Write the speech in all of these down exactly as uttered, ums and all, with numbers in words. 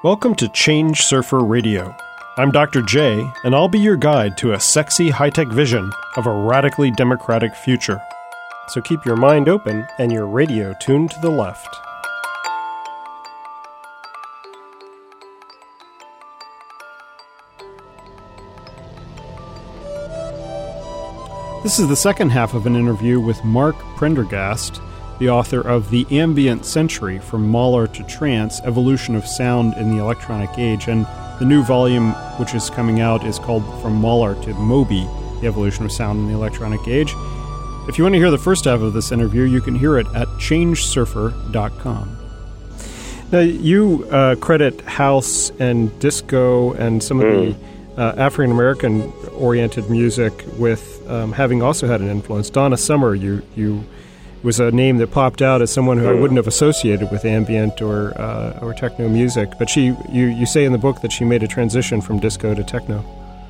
Welcome to Change Surfer Radio. I'm Doctor J, and I'll be your guide to a sexy high-tech vision of a radically democratic future. So keep your mind open and your radio tuned to the left. This is the second half of an interview with Mark Prendergast, the author of The Ambient Century, From Mahler to Trance, Evolution of Sound in the Electronic Age, and the new volume which is coming out is called From Mahler to Moby, The Evolution of Sound in the Electronic Age. If you want to hear the first half of this interview, you can hear it at change surfer dot com. Now, you uh, credit house and disco and some of mm. the uh, African-American oriented music with um, having also had an influence. Donna Summer, you you was a name that popped out as someone who I wouldn't have associated with ambient or uh, or techno music, but she you, you say in the book that she made a transition from disco to techno.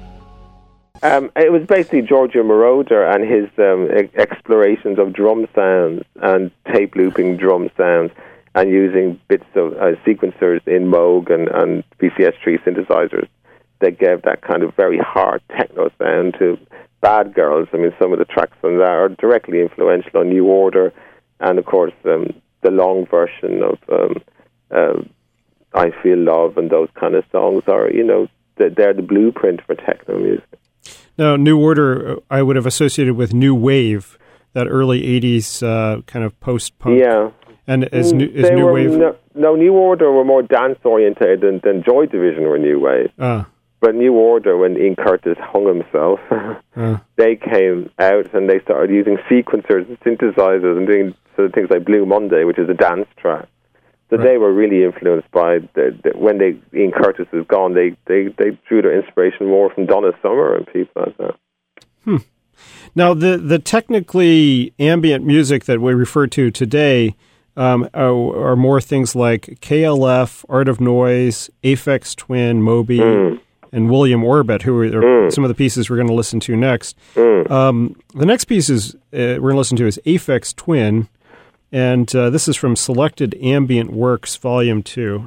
Um, it was basically Giorgio Moroder and his um, e- explorations of drum sounds and tape looping drum sounds and using bits of uh, sequencers in Moog and, and V C S three synthesizers that gave that kind of very hard techno sound to Bad Girls. I mean, some of the tracks on that are directly influential on New Order, and of course um, the long version of um, uh, I Feel Love and those kind of songs are, you know, they're the blueprint for techno music. Now, New Order, I would have associated with New Wave, that early eighties uh, kind of post-punk. Yeah. And is, new, is New were, Wave... No, no, New Order were more dance-orientated than, than Joy Division were New Wave. Ah. But New Order, when Ian Curtis hung himself, uh. they came out and they started using sequencers and synthesizers and doing sort of things like Blue Monday, which is a dance track. So right. They were really influenced by, the, the, when they Ian Curtis was gone, they, they, they drew their inspiration more from Donna Summer and people like that. Hmm. Now, the, the technically ambient music that we refer to today um, are, are more things like K L F, Art of Noise, Aphex Twin, Moby, mm. and William Orbit, who are mm. some of the pieces we're going to listen to next. Mm. Um, the next piece is, uh, we're going to listen to is Aphex Twin, and uh, this is from Selected Ambient Works, Volume two.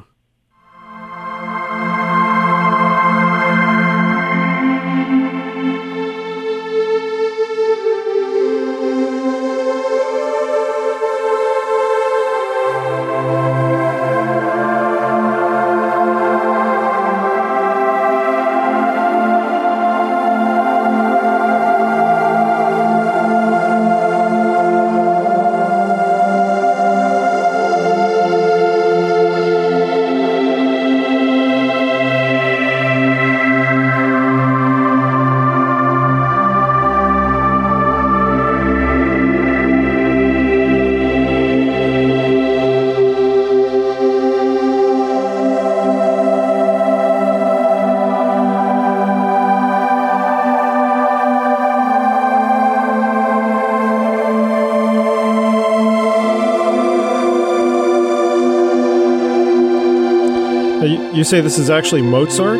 You say this is actually Mozart?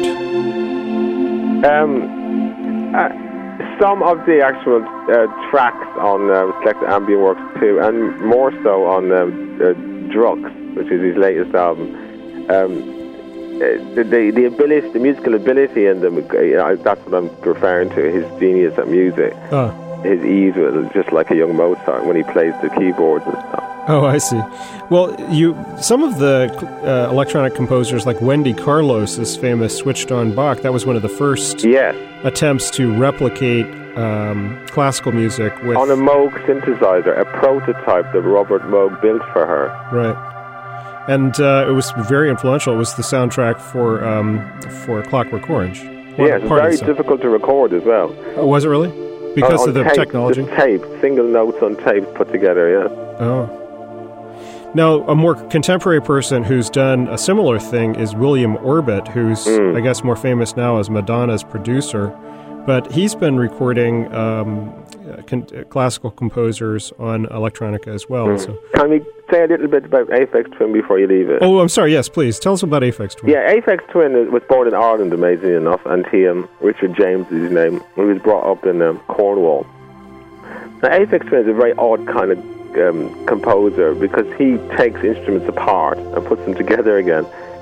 Um, uh, some of the actual uh, tracks on uh, Selected Ambient Works too, and more so on uh, uh, Drux, which is his latest album. Um, the, the the ability, the musical ability in them, uh, that's what I'm referring to. His genius at music, oh. his ease, just like a young Mozart when he plays the keyboards and stuff. Oh, I see. Well, you some of the uh, electronic composers, like Wendy Carlos's famous Switched On Bach, that was one of the first yes. attempts to replicate um, classical music with on a Moog synthesizer, a prototype that Robert Moog built for her. Right, and uh, it was very influential. It was the soundtrack for um, for Clockwork Orange. One, yeah, it's very difficult to record as well. Oh, was it really? Because on, of the tape, technology? Just tape, single notes on tape put together, yeah. Oh. Now, a more contemporary person who's done a similar thing is William Orbit, who's, mm. I guess, more famous now as Madonna's producer. But he's been recording um, con- classical composers on electronica as well. Mm. So. Can we say a little bit about Aphex Twin before you leave it? Oh, I'm sorry. Yes, please. Tell us about Aphex Twin. Yeah, Aphex Twin was born in Ireland, amazingly enough, and he, um, Richard James is his name. He was brought up in um, Cornwall. Now, Aphex Twin is a very odd kind of Um, composer, because he takes instruments apart and puts them together again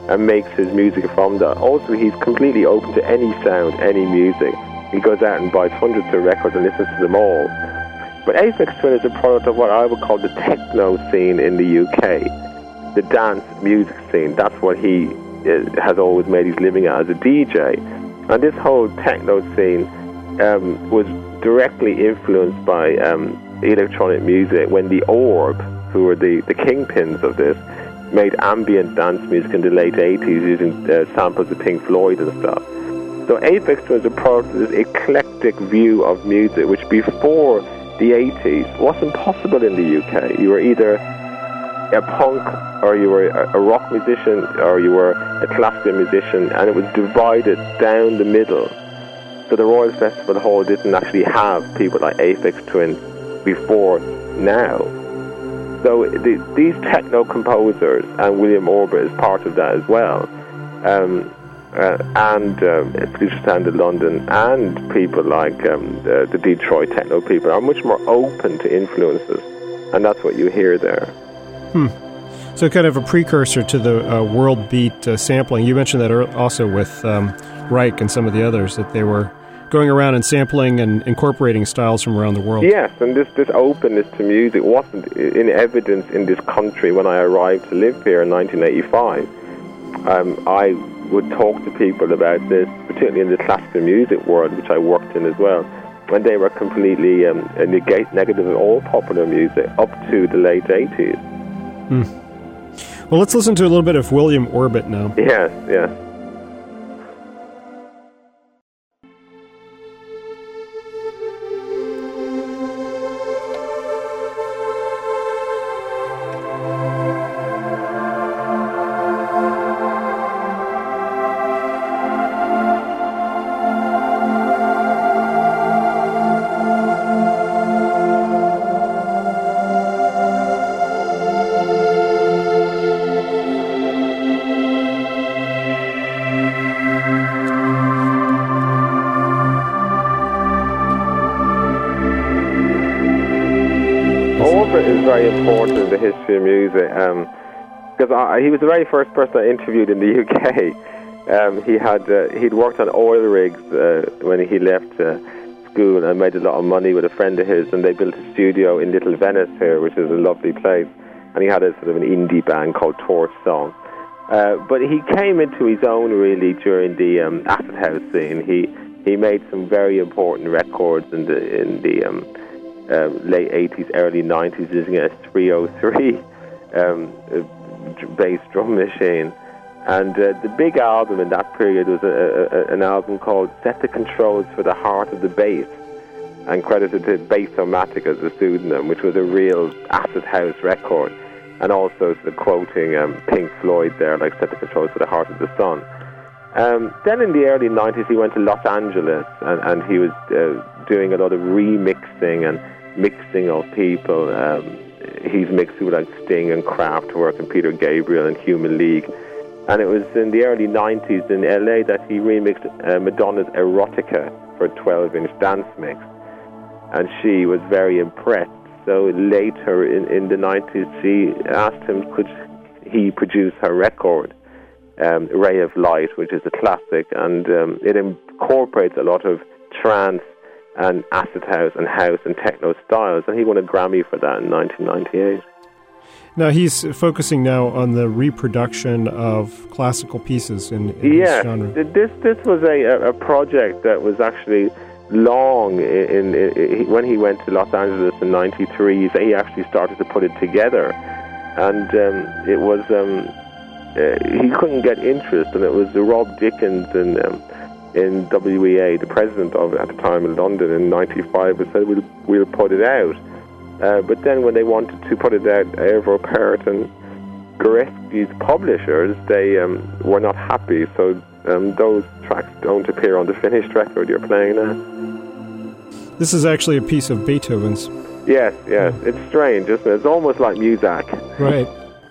and makes his music from that. Also, he's completely open to any sound, any music. He goes out and buys hundreds of records and listens to them all. But Aphex Twin is a product of what I would call the techno scene in the U K, the dance music scene. That's what he is, has always made his living at as a D J. And this whole techno scene um, was directly influenced by um, electronic music when the Orb, who were the, the kingpins of this, made ambient dance music in the late eighties using uh, samples of Pink Floyd and stuff. So Aphex Twin is a product of this eclectic view of music, which before the eighties wasn't possible in the U K. You were either a punk, or you were a rock musician, or you were a classical musician, and it was divided down the middle. So the Royal Festival Hall didn't actually have people like Aphex Twin before now. So the, these techno composers, and William Orbit is part of that as well, um, uh, and um, Future Sound of London, and people like um, the, the Detroit techno people are much more open to influences, and that's what you hear there. Hmm. So kind of a precursor to the uh, world beat uh, sampling. You mentioned that also with um, Reich and some of the others, that they were going around and sampling and incorporating styles from around the world. Yes, and this, this openness to music wasn't in evidence in this country when I arrived to live here in nineteen eighty-five. Um, I would talk to people about this, particularly in the classical music world, which I worked in as well, and they were completely um, negate, negative of all popular music up to the late eighties. Hmm. Well, let's listen to a little bit of William Orbit now. Yes, yes. Is very important in the history of music because um, he was the very first person I interviewed in the U K. Um, he had uh, he'd worked on oil rigs uh, when he left uh, school and made a lot of money with a friend of his, and they built a studio in Little Venice here, which is a lovely place. And he had a sort of an indie band called Torch Song. Uh, but he came into his own really during the um, acid house scene. He he made some very important records in the in the um, Uh, late eighties, early nineties, using a three oh three um, bass drum machine. And uh, the big album in that period was a, a, an album called Set the Controls for the Heart of the Bass, and credited to Bassomatic as a pseudonym, which was a real acid house record, and also sort of quoting um, Pink Floyd there, like Set the Controls for the Heart of the Sun. Um, then in the early nineties, he went to Los Angeles, and, and he was uh, doing a lot of remixing and mixing of people. Um, he's mixed with like Sting and Kraftwerk and Peter Gabriel and Human League. And it was in the early nineties in L A that he remixed uh, Madonna's Erotica for a twelve-inch dance mix. And she was very impressed. So later in, in the nineties, she asked him, could he produce her record, um, Ray of Light, which is a classic, and um, it incorporates a lot of trance and acid house and house and techno styles, and he won a Grammy for that in nineteen ninety-eight. Now he's focusing now on the reproduction of classical pieces in, in yeah, this genre. This this was a, a project that was actually long in, in, in when he went to Los Angeles in ninety-three. He actually started to put it together, and um, it was um, uh, he couldn't get interest, and it was the Rob Dickens and um, in W E A, the president of it at the time in London in ninety-five, and said, we'll, we'll put it out. Uh, but then when they wanted to put it out, Evo Parrott and Goreski's publishers, they um, were not happy, so um, those tracks don't appear on the finished record you're playing now. This is actually a piece of Beethoven's. Yes, yes. It's strange, isn't it? It's almost like Muzak. Right.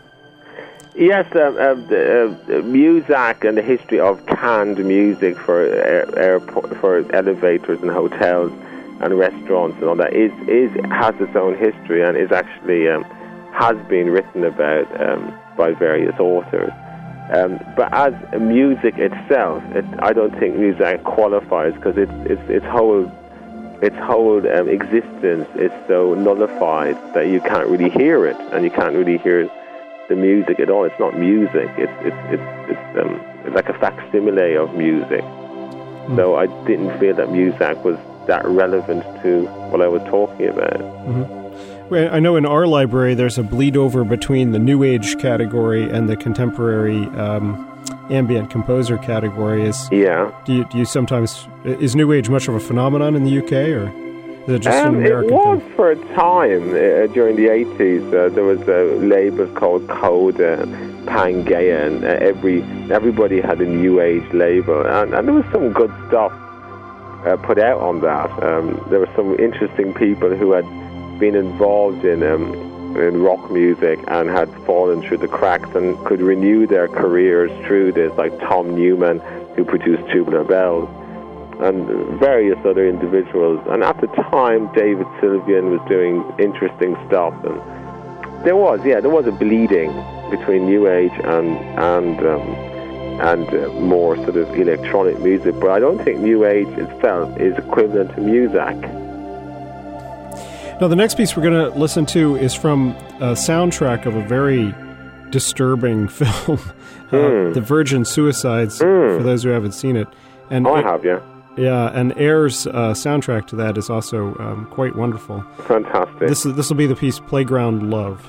Yes, uh, uh, the, uh, Muzak and the history of canned music for air, airport, for elevators and hotels and restaurants and all that is is has its own history and is actually um, has been written about um, by various authors. Um, but as music itself, it, I don't think music qualifies because it's it's its whole its whole um, existence is so nullified that you can't really hear it, and you can't really hear the music at all. It's not music. It's it's it's it's, um, it's like a facsimile of music. Mm-hmm. So I didn't feel that music was that relevant to what I was talking about. Mm-hmm. Well, I know in our library there's a bleed over between the New Age category and the contemporary um, ambient composer category. Is yeah. Do you do you sometimes is New Age much of a phenomenon in the U K, or is it just um, an American It was thing? for a time uh, during the eighties. Uh, there was a label called Coda, Pangea, and uh, every everybody had a New Age label, and, and there was some good stuff uh, put out on that. Um, there were some interesting people who had been involved in um, in rock music and had fallen through the cracks and could renew their careers through this, like Tom Newman, who produced Tubular Bells, and various other individuals. And at the time, David Sylvian was doing interesting stuff, and there was, yeah, there was a bleeding between New Age and and um, and uh, more sort of electronic music. But I don't think New Age itself is equivalent to music. Now, the next piece we're going to listen to is from a soundtrack of a very disturbing film, uh, mm. The Virgin Suicides, mm. for those who haven't seen it. And oh, I it, have, yeah. Yeah, and Air's uh, soundtrack to that is also um, quite wonderful. Fantastic. This this will be the piece Playground Love.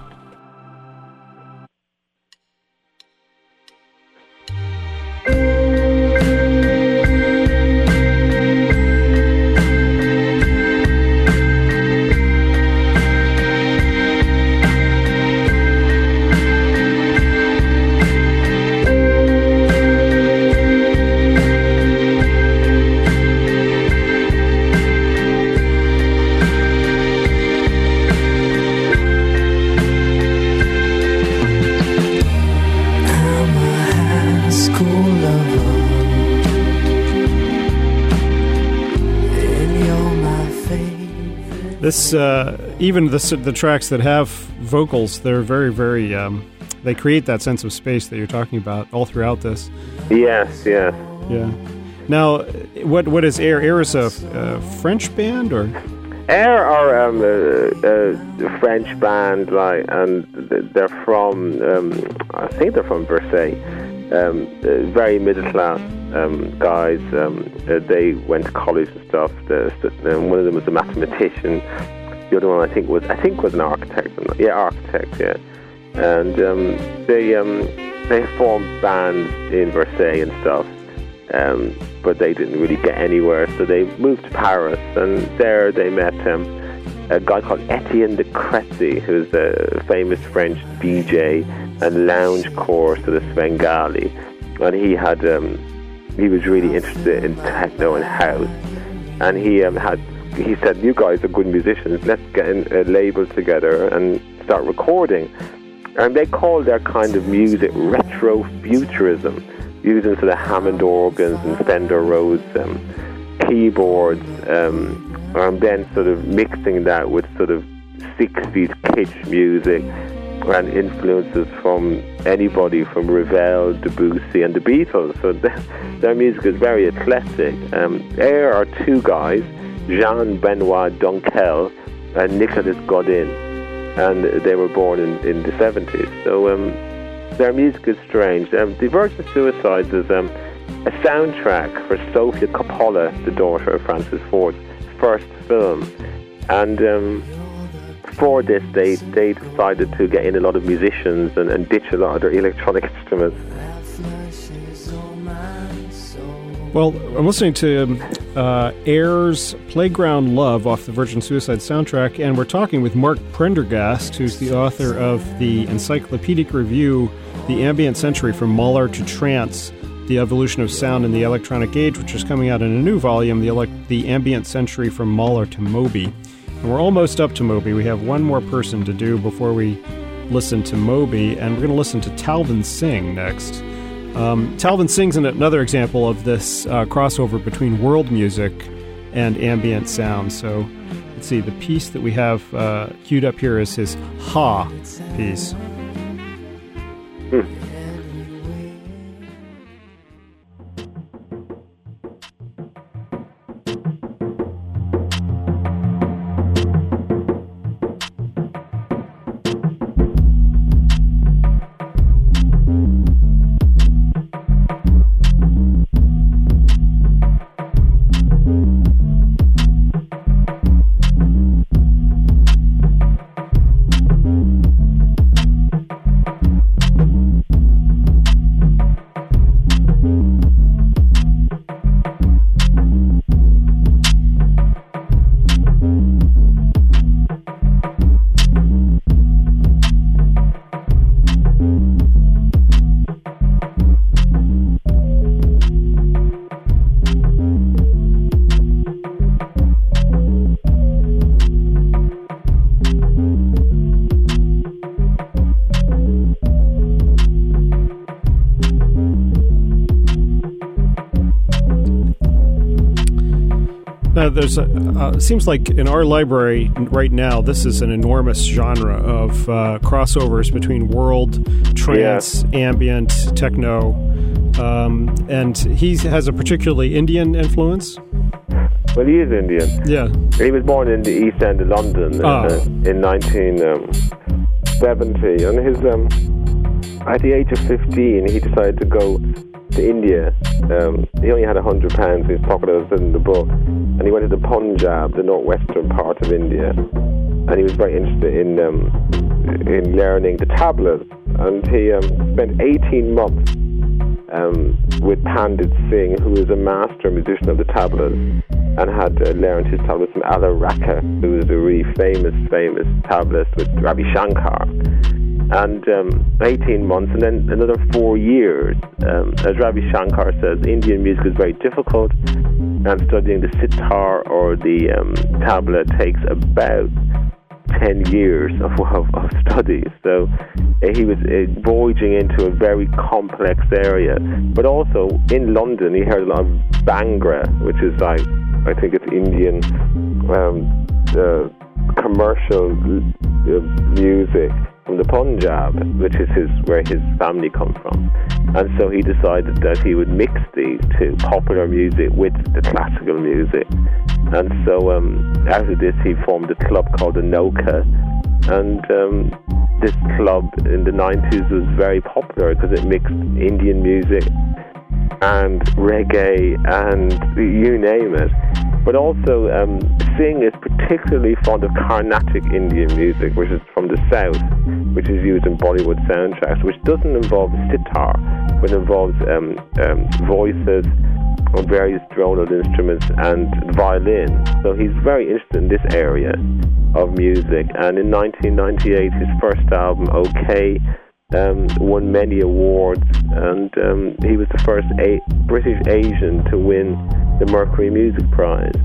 This, uh, even the the tracks that have vocals, they're very, very, um, they create that sense of space that you're talking about all throughout this. Yes, yes. Yeah. Now, what what is Air? Air is a, a French band, or? Air are um, a, a French band, like, and they're from, um, I think they're from Versailles. Um, uh, very middle class um, guys. Um, uh, they went to college and stuff. The, um, one of them was a mathematician. The other one, I think, was I think was an architect. Yeah, architect. Yeah, and um, they um, they formed bands in Versailles and stuff. Um, but they didn't really get anywhere, so they moved to Paris, and there they met um, a guy called Etienne de Crécy, who's a famous French D J and loungecore sort of Svengali, and he had um, he was really interested in techno and house, and he um, had he said, "You guys are good musicians. Let's get in a label together and start recording." And they called their kind of music retrofuturism, using sort of Hammond organs and Fender Rhodes um, keyboards, um, and then sort of mixing that with sort of sixties kitsch music and influences from anybody from Ravel, Debussy, and the Beatles. So th- their music is very eclectic. Um, Air are two guys, Jean-Benoit Dunkel and Nicolas Godin, and they were born in, in the seventies. So um, their music is strange. Um, the Virgin Suicides is um, a soundtrack for Sofia Coppola, the daughter of Francis Ford's first film. And um, for this, they, they decided to get in a lot of musicians and, and ditch a lot of their electronic instruments. Well, I'm listening to um, uh, Air's Playground Love off the Virgin Suicide soundtrack, and we're talking with Mark Prendergast, who's the author of the encyclopedic review, The Ambient Century from Mahler to Trance, The Evolution of Sound in the Electronic Age, which is coming out in a new volume, The, Ele- the Ambient Century from Mahler to Moby. And we're almost up to Moby. We have one more person to do before we listen to Moby, and we're going to listen to Talvin Singh next. Um, Talvin Singh's another example of this uh, crossover between world music and ambient sound. So let's see, the piece that we have uh, queued up here is his Ha piece. Hmm. Uh, there's a, uh, seems like in our library right now, this is an enormous genre of uh, crossovers between world, trance, yeah. ambient, techno, um, and he has a particularly Indian influence. Well, he is Indian. Yeah. He was born in the East End of London oh. uh, in nineteen seventy, and his um, at the age of fifteen, he decided to go to India. Um, he only had a hundred pounds in his pocket, as in the book, and he went to the Punjab, the northwestern part of India, and he was very interested in um, in learning the tablas, and he um, spent eighteen months um, with Pandit Singh, who is a master musician of the tablas, and had uh, learned his tablas from Ala Rakha, who was a really famous, famous tablas with Ravi Shankar. And um, eighteen months, and then another four years. Um, as Ravi Shankar says, Indian music is very difficult, and studying the sitar or the um, tabla takes about ten years of, of, of study. So uh, he was uh, voyaging into a very complex area. But also in London, he heard a lot of Bhangra, which is like, I think it's Indian um, uh, commercial uh, music from the Punjab, which is his where his family come from. And so he decided that he would mix these two, popular music with the classical music. And so um, out of this, he formed a club called Anoka. And um, this club in the nineties was very popular because it mixed Indian music and reggae and you name it. But also, um, Singh is particularly fond of Carnatic Indian music, which is from the south, which is used in Bollywood soundtracks, which doesn't involve sitar, but involves um, um, voices on various dronal instruments and violin. So he's very interested in this area of music. And in nineteen ninety-eight, his first album, OK, Um, won many awards, and um, he was the first a- British Asian to win the Mercury Music Prize.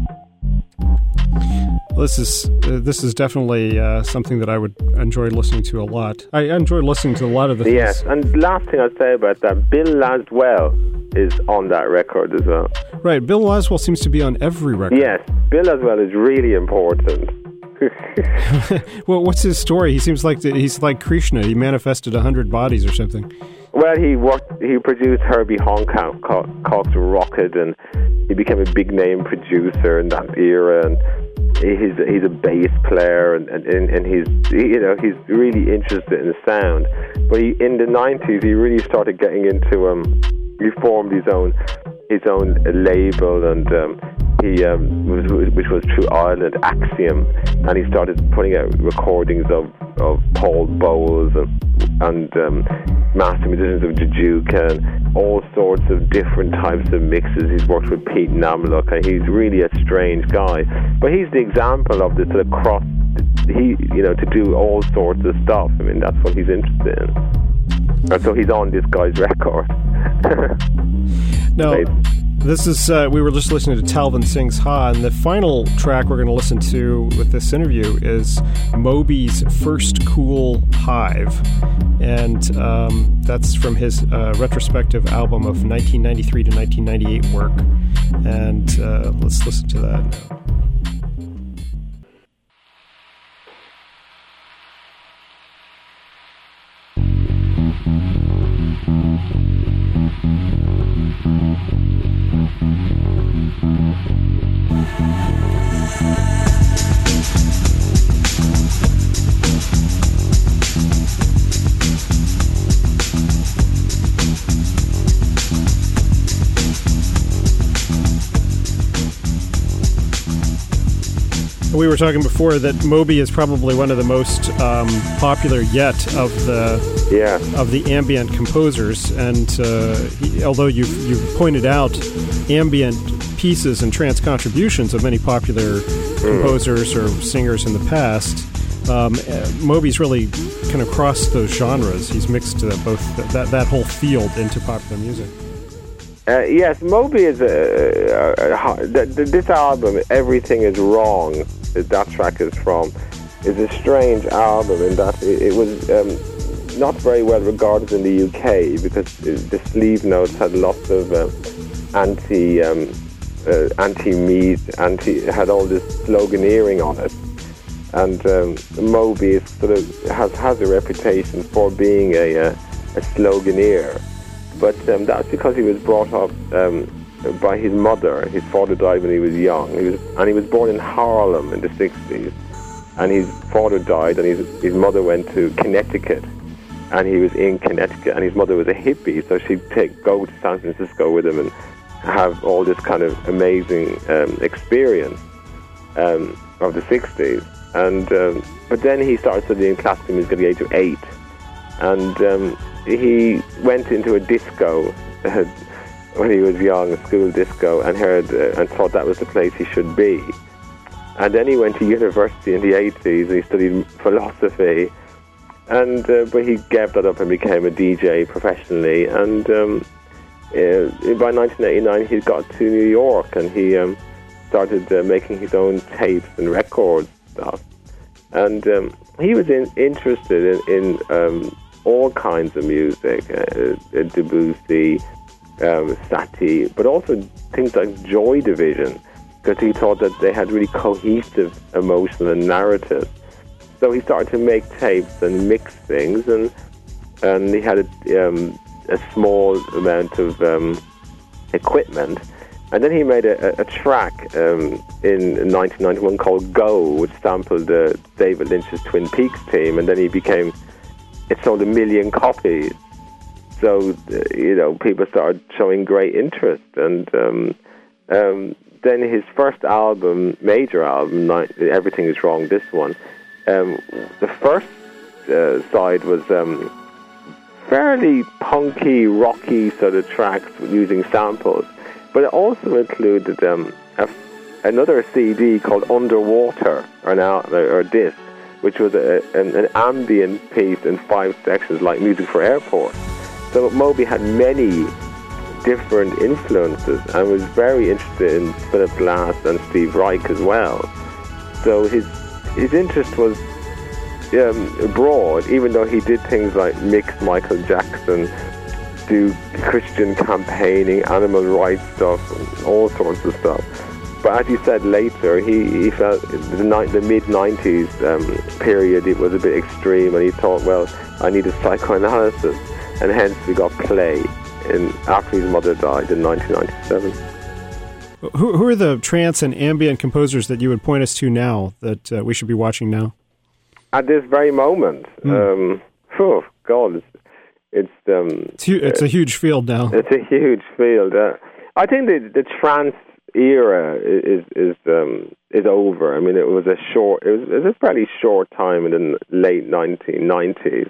This is uh, this is definitely uh, something that I would enjoy listening to a lot. I enjoy listening to a lot of the Yes, things. And last thing I'd say about that, Bill Laswell is on that record as well. Right, Bill Laswell seems to be on every record. Yes, Bill Laswell is really important. Well, what's his story? He seems like the, he's like Krishna. He manifested a hundred bodies or something. Well, he worked. He produced Herbie Hancock's Rocket, and he became a big name producer in that era. And he's he's a bass player, and and, and he's you know he's really interested in the sound. But he, in the nineties, he really started getting into um. He formed his own his own label, and um, he um, was, which was True Island Axiom, and he started putting out recordings of, of Paul Bowles and and um, master musicians of Jajuka and all sorts of different types of mixes. He's worked with Pete Namlock, and he's really a strange guy. But he's the example of this sort of cross. He you know to do all sorts of stuff. I mean, that's what he's interested in. And so he's on this guy's record. No, this is, uh, we were just listening to Talvin Singh's Ha, and the final track we're going to listen to with this interview is Moby's First Cool Hive. And um, that's from his uh, retrospective album of nineteen ninety-three to nineteen ninety-eight work. And uh, let's listen to that now. We were talking before that Moby is probably one of the most um, popular yet of the yeah. of the ambient composers, and uh, he, although you've you've pointed out ambient pieces and trance contributions of many popular mm. composers or singers in the past, um, Moby's really kind of crossed those genres. He's mixed uh, both th- that that whole field into popular music. Uh, yes, Moby is a, a, a, a, this album, Everything Is Wrong, that track is from, is a strange album in that it, it was um, not very well regarded in the U K because it, the sleeve notes had lots of uh, anti um, uh, anti-meat, anti had all this sloganeering on it. And um, Moby is sort of has has a reputation for being a a, a sloganeer, but um, that's because he was brought up um, by his mother. His father died when he was young, he was, and he was born in Harlem in the sixties. And his father died, and his his mother went to Connecticut, and he was in Connecticut, and his mother was a hippie, so she'd take go to San Francisco with him and have all this kind of amazing um, experience um, of the sixties. And um, but then he started studying classical music at the age of eight, and um, he went into a disco uh, when he was young, a school disco, and heard uh, and thought that was the place he should be. And then he went to university in the eighties, and he studied philosophy, and uh, but he gave that up and became a D J professionally. And um, uh, by nineteen eighty-nine, he got to New York, and he um, started uh, making his own tapes and records. Stuff. And um, he was in, interested in, in um, all kinds of music, uh, uh, Debussy, um, Satie, but also things like Joy Division, because he thought that they had really cohesive emotional and narrative. So he started to make tapes and mix things, and and he had a, um, a small amount of um, equipment. And then he made a, a track um, in nineteen ninety-one called Go, which sampled uh, David Lynch's Twin Peaks theme, and then he became, it sold a million copies. So, uh, you know, people started showing great interest. And um, um, then his first album, major album, Everything Is Wrong, this one, um, the first uh, side was um, fairly punky, rocky sort of tracks using samples. But it also included um, a, another C D called Underwater, or, now, or disc, which was a, an, an ambient piece in five sections, like Music for Airports. So Moby had many different influences and was very interested in Philip Glass and Steve Reich as well. So his his interest was um, broad, even though he did things like mix Michael Jackson, do Christian campaigning, animal rights stuff, and all sorts of stuff. But as you said later, he, he felt the, ni- the mid-nineties um, period, it was a bit extreme, and he thought, well, I needed psychoanalysis, and hence we got Play in, after his mother died in nineteen ninety-seven. Who, who are the trance and ambient composers that you would point us to now, that uh, we should be watching now? At this very moment? Mm. Um, oh, God, it's It's um, it's, hu- it's a huge field now. It's a huge field. Uh, I think the the trance era is is um, is over. I mean, it was a short. It was, it was a fairly short time in the late nineteen nineties.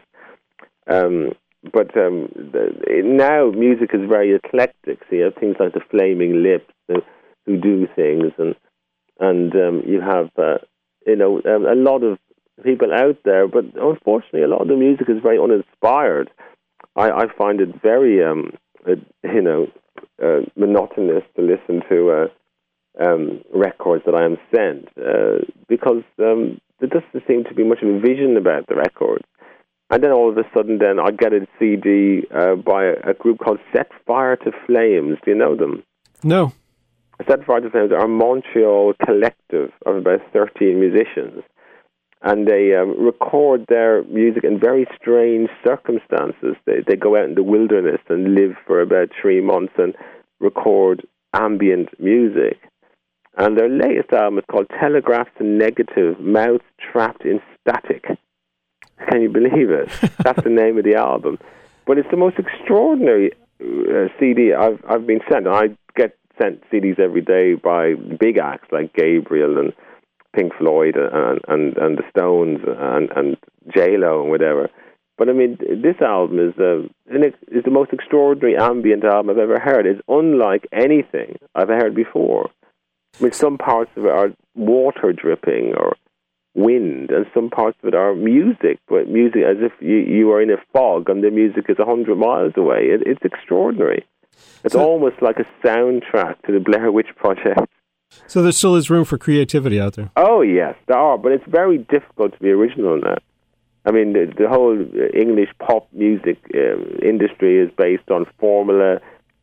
Um, but um, the, now music is very eclectic. So you have things like the Flaming Lips who, who do things, and and um, you have uh, you know um, a lot of people out there. But unfortunately, a lot of the music is very uninspired. I, I find it very, um, uh, you know, uh, monotonous to listen to uh, um, records that I am sent uh, because um, there doesn't seem to be much of a vision about the records. And then all of a sudden, then I get a C D uh, by a, a group called Set Fire to Flames. Do you know them? No. Set Fire to Flames are a Montreal collective of about thirteen musicians. And they um, record their music in very strange circumstances. They they go out in the wilderness and live for about three months and record ambient music. And their latest album is called Telegraphs and Negative, Mouths Trapped in Static. Can you believe it? That's the name of the album. But it's the most extraordinary uh, C D I've I've been sent. I get sent C Ds every day by big acts like Gabriel and Pink Floyd and and, and the Stones and, and J-Lo and whatever. But I mean, this album is the is the most extraordinary ambient album I've ever heard. It's unlike anything I've heard before. I mean, some parts of it are water dripping or wind, and some parts of it are music, but music as if you, you are in a fog and the music is a hundred miles away. It, it's extraordinary. It's so, almost like a soundtrack to the Blair Witch Project. So there still is room for creativity out there. Oh, yes, there are, but it's very difficult to be original now. I mean, the, the whole English pop music uh, industry is based on formula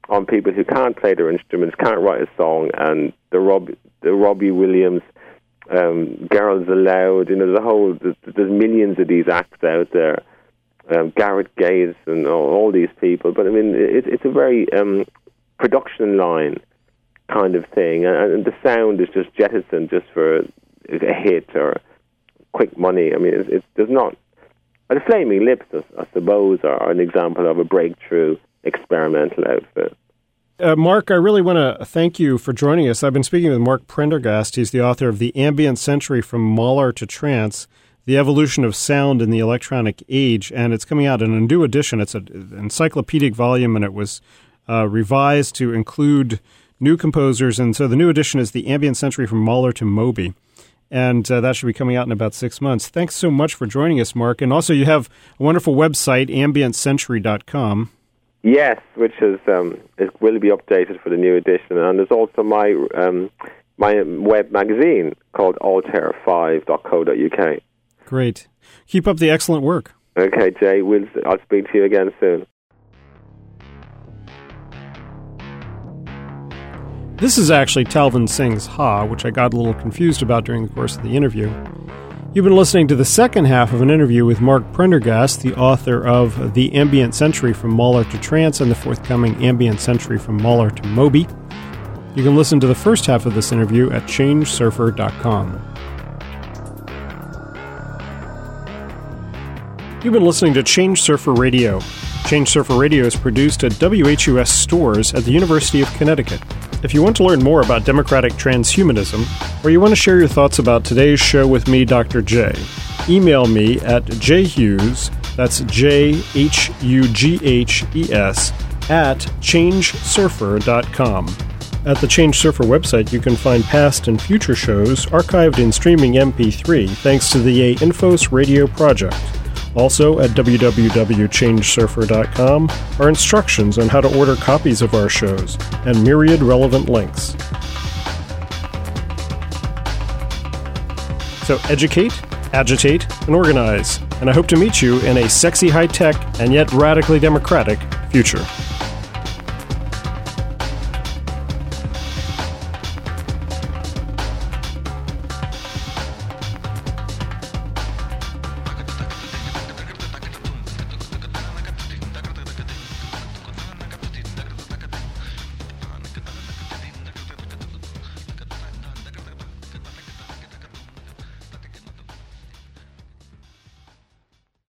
on people who can't play their instruments, can't write a song, and the Rob, the Robbie Williams, um, Girls Aloud. You know, there's a whole there's, there's millions of these acts out there. Um, Garrett Gates and all, all these people, but I mean, it, it's a very um, production line kind of thing, and, and the sound is just jettisoned just for a hit or quick money. I mean, it's, it's there's not. The Flaming Lips, I, I suppose, are an example of a breakthrough experimental outfit. Uh, Mark, I really want to thank you for joining us. I've been speaking with Mark Prendergast. He's the author of The Ambient Century from Mahler to Trance, The Evolution of Sound in the Electronic Age, and it's coming out in a new edition. It's an encyclopedic volume, and it was uh, revised to include new composers, and so the new edition is The Ambient Century from Mahler to Moby. And uh, that should be coming out in about six months. Thanks so much for joining us, Mark. And also, you have a wonderful website, ambient century dot com. Yes, which is um, it will be updated for the new edition. And there's also my um, my web magazine called altair five dot co dot uk. Great. Keep up the excellent work. Okay, Jay. We'll, I'll speak to you again soon. This is actually Talvin Singh's Ha, which I got a little confused about during the course of the interview. You've been listening to the second half of an interview with Mark Prendergast, the author of The Ambient Century from Mahler to Trance and the forthcoming Ambient Century from Mahler to Moby. You can listen to the first half of this interview at change surfer dot com. You've been listening to Change Surfer Radio. Change Surfer Radio is produced at W H U S stores at the University of Connecticut. If you want to learn more about democratic transhumanism, or you want to share your thoughts about today's show with me, Doctor J, email me at jhughes, that's J H U G H E S, at change surfer dot com. At the Change Surfer website, you can find past and future shows archived in streaming M P three thanks to the A Infos Radio project. Also, at w w w dot change surfer dot com are instructions on how to order copies of our shows and myriad relevant links. So educate, agitate, and organize. And I hope to meet you in a sexy high-tech and yet radically democratic future.